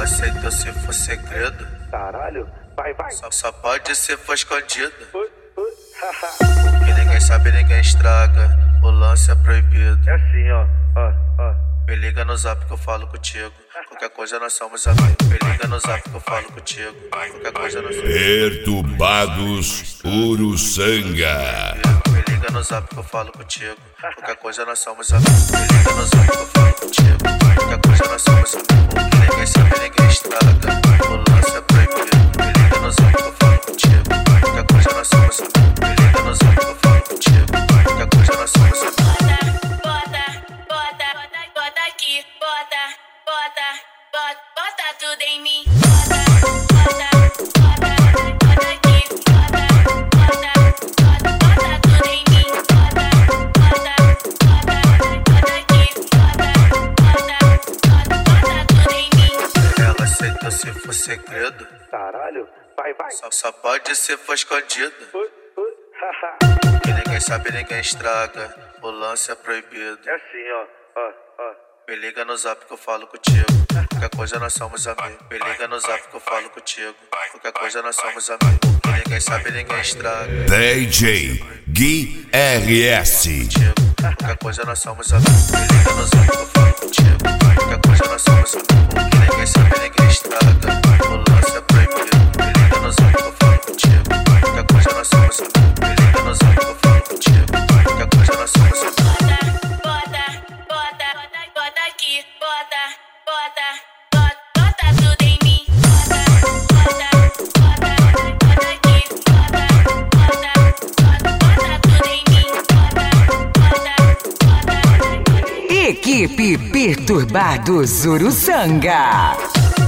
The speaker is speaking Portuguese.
Ela aceitou se for segredo. Caralho, vai. Só pode se for escondido. Que ninguém sabe, ninguém estraga. O lance é proibido. É assim, ó. Me liga no zap que eu falo contigo. Qualquer coisa nós somos amigos. Me liga no zap que eu falo contigo. Qualquer coisa nós somos Perturbados Uruçanga. Me liga no zap que eu falo contigo. Qualquer coisa nós somos amigos. Me liga no zap que eu falo contigo. Qualquer coisa nós somos amigos. Que ninguém sabe, ninguém estraga. O lance é proibido. Me liga no zap que eu falo contigo. Qualquer coisa nós somos amigos. Me liga no zap que eu falo contigo. Qualquer coisa nós somos amigos. Bota tudo em mim. Bota aqui. Bota tudo em mim. Bota aqui. Bota tudo em mim. Ela aceitou se for segredo. Caralho, vai. Só pode se for escondido. Que ninguém sabe, ninguém estraga. O lance é proibido. É assim, ó. Me liga no zap que eu falo contigo. Qualquer coisa nós somos amigos. Me liga no zap que eu falo contigo. Qualquer coisa nós somos amigos. Que ninguém sabe, ninguém estraga. DJ Gui RS. Qualquer coisa nós somos amigos. Me liga no zap que eu falo contigo. Qualquer coisa nós somos amigos. Que ninguém sabe, ninguém estraga. O lance é proibido. Me liga no zap que eu falo contigo. Qualquer coisa nós somos amigos. Me liga no zap que eu falo contigo. Qualquer coisa nós somos amigos. Bota aqui. Bota tudo em mim. Bota aqui. Bota tudo em mim. Bota. Equipe Perturbados Uruçanga.